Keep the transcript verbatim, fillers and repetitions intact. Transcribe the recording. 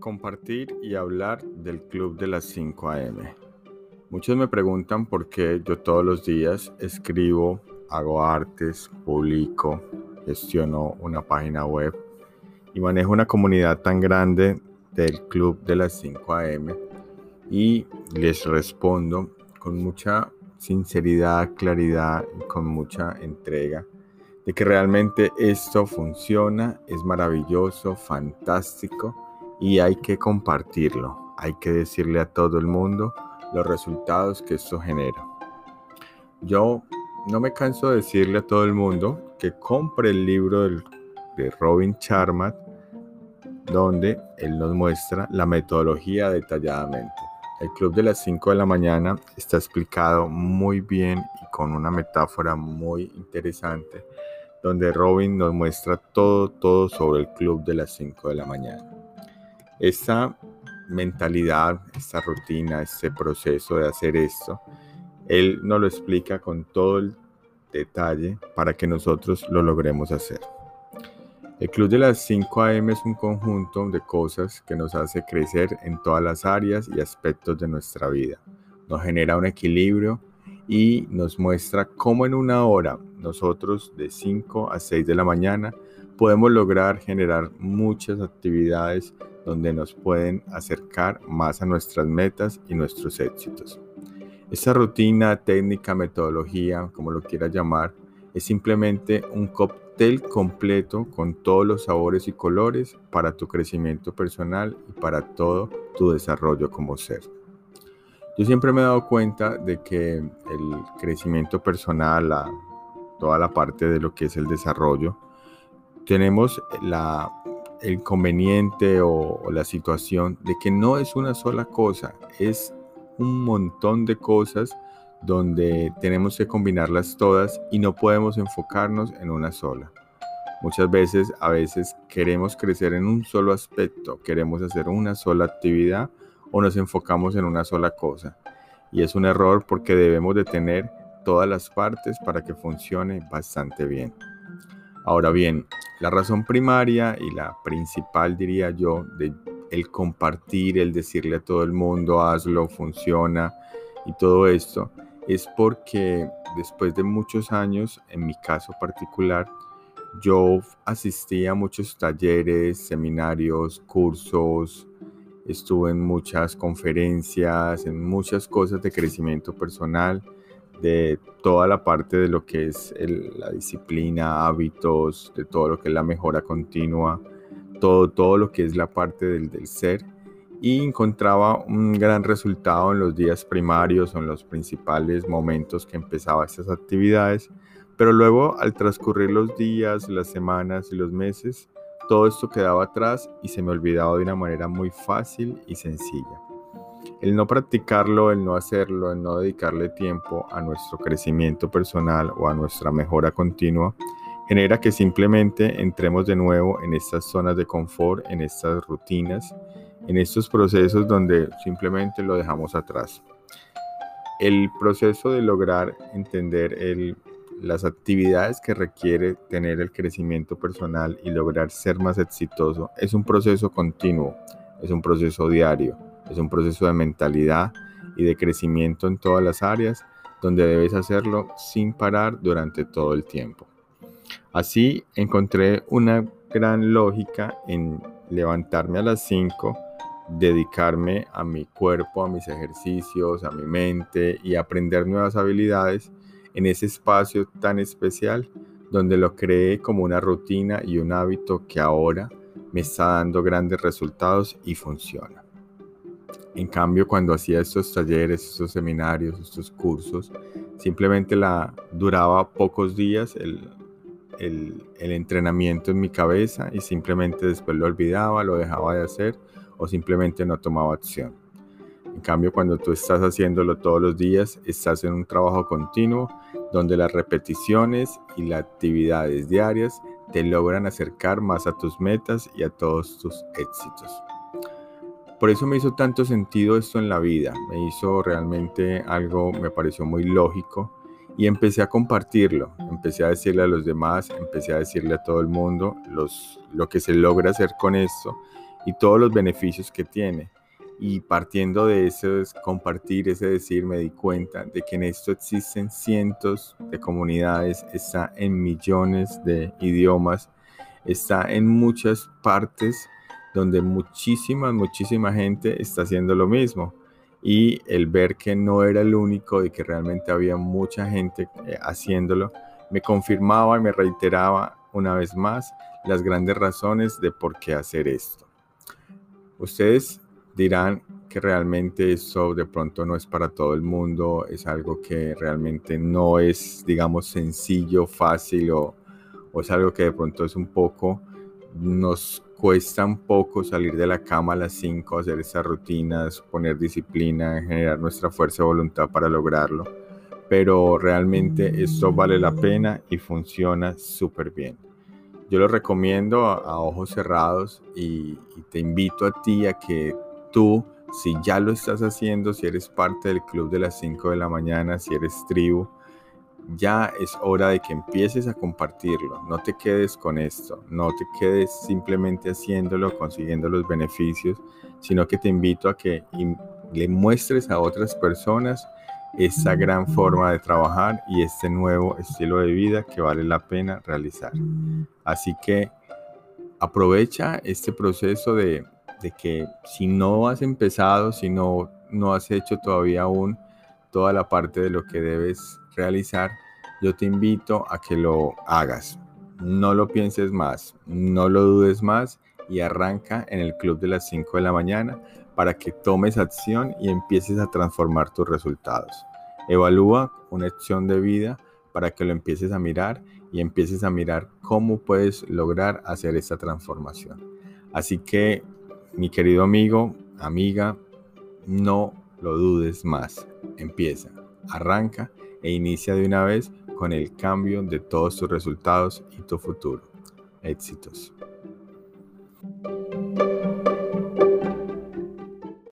compartir y hablar del Club de las cinco a eme. Muchos me preguntan por qué yo todos los días escribo, hago artes, publico, gestiono una página web y manejo una comunidad tan grande del Club de las cinco a eme, y les respondo con mucha sinceridad, claridad y con mucha entrega de que realmente esto funciona, es maravilloso, fantástico y hay que compartirlo, hay que decirle a todo el mundo los resultados que esto genera. Yo no me canso de decirle a todo el mundo que compre el libro del, de Robin Sharma, donde él nos muestra la metodología detalladamente. El Club de las cinco de la mañana está explicado muy bien y con una metáfora muy interesante, donde Robin nos muestra todo, todo sobre el Club de las cinco de la mañana. Esta mentalidad, esta rutina, este proceso de hacer esto, él nos lo explica con todo el detalle para que nosotros lo logremos hacer. El Club de las cinco a eme es un conjunto de cosas que nos hace crecer en todas las áreas y aspectos de nuestra vida. Nos genera un equilibrio y nos muestra cómo en una hora nosotros de cinco a seis de la mañana podemos lograr generar muchas actividades donde nos pueden acercar más a nuestras metas y nuestros éxitos. Esta rutina, técnica, metodología, como lo quieras llamar, es simplemente un cóctel completo con todos los sabores y colores para tu crecimiento personal y para todo tu desarrollo como ser. Yo siempre me he dado cuenta de que el crecimiento personal, la, toda la parte de lo que es el desarrollo, tenemos la, el inconveniente o, o la situación de que no es una sola cosa, es un montón de cosas donde tenemos que combinarlas todas y no podemos enfocarnos en una sola. Muchas veces, a veces queremos crecer en un solo aspecto, queremos hacer una sola actividad o nos enfocamos en una sola cosa. Y es un error porque debemos de tener todas las partes para que funcione bastante bien. Ahora bien, la razón primaria y la principal, diría yo, de el compartir, el decirle a todo el mundo, hazlo, funciona y todo esto, es porque después de muchos años, en mi caso particular, yo asistí a muchos talleres, seminarios, cursos, estuve en muchas conferencias, en muchas cosas de crecimiento personal, de toda la parte de lo que es el, la disciplina, hábitos, de todo lo que es la mejora continua, todo, todo lo que es la parte del, del ser, y encontraba un gran resultado en los días primarios o en los principales momentos que empezaba estas actividades, pero luego al transcurrir los días, las semanas y los meses, todo esto quedaba atrás y se me olvidaba de una manera muy fácil y sencilla. El no practicarlo, el no hacerlo, el no dedicarle tiempo a nuestro crecimiento personal o a nuestra mejora continua, genera que simplemente entremos de nuevo en estas zonas de confort, en estas rutinas, en estos procesos donde simplemente lo dejamos atrás. El proceso de lograr entender el, las actividades que requiere tener el crecimiento personal y lograr ser más exitoso es un proceso continuo, es un proceso diario, es un proceso de mentalidad y de crecimiento en todas las áreas donde debes hacerlo sin parar durante todo el tiempo. Así encontré una gran lógica en levantarme a las cinco, dedicarme a mi cuerpo, a mis ejercicios, a mi mente y aprender nuevas habilidades en ese espacio tan especial donde lo creé como una rutina y un hábito que ahora me está dando grandes resultados y funciona. En cambio, cuando hacía estos talleres, estos seminarios, estos cursos, simplemente la duraba pocos días el, el, el entrenamiento en mi cabeza y simplemente después lo olvidaba, lo dejaba de hacer o simplemente no tomaba acción. En cambio, cuando tú estás haciéndolo todos los días, estás en un trabajo continuo donde las repeticiones y las actividades diarias te logran acercar más a tus metas y a todos tus éxitos. Por eso me hizo tanto sentido esto en la vida, me hizo realmente algo, me pareció muy lógico y empecé a compartirlo, empecé a decirle a los demás, empecé a decirle a todo el mundo los, lo que se logra hacer con esto y todos los beneficios que tiene. Y partiendo de eso, es compartir, ese decir, me di cuenta de que en esto existen cientos de comunidades, está en millones de idiomas, está en muchas partes donde muchísima, muchísima gente está haciendo lo mismo. Y el ver que no era el único y que realmente había mucha gente eh, haciéndolo, me confirmaba y me reiteraba una vez más las grandes razones de por qué hacer esto. Ustedes dirán que realmente esto de pronto no es para todo el mundo, es algo que realmente no es, digamos, sencillo, fácil o, o es algo que de pronto es un poco, nos cuesta un poco salir de la cama a las cinco, hacer estas rutinas, poner disciplina, generar nuestra fuerza de voluntad para lograrlo, pero realmente esto vale la pena y funciona súper bien. Yo lo recomiendo a, a ojos cerrados y, y te invito a ti a que tú, si ya lo estás haciendo, si eres parte del club de las cinco de la mañana, si eres tribu, ya es hora de que empieces a compartirlo. No te quedes con esto, no te quedes simplemente haciéndolo, consiguiendo los beneficios, sino que te invito a que le muestres a otras personas esta gran forma de trabajar y este nuevo estilo de vida que vale la pena realizar. Así que aprovecha este proceso de, de que si no has empezado, si no, no has hecho todavía aún toda la parte de lo que debes realizar, yo te invito a que lo hagas. No lo pienses más, no lo dudes más y arranca en el club de las cinco de la mañana para que tomes acción y empieces a transformar tus resultados. Evalúa una acción de vida para que lo empieces a mirar y empieces a mirar cómo puedes lograr hacer esta transformación. Así que, mi querido amigo, amiga, no lo dudes más. Empieza, arranca e inicia de una vez con el cambio de todos tus resultados y tu futuro. Éxitos.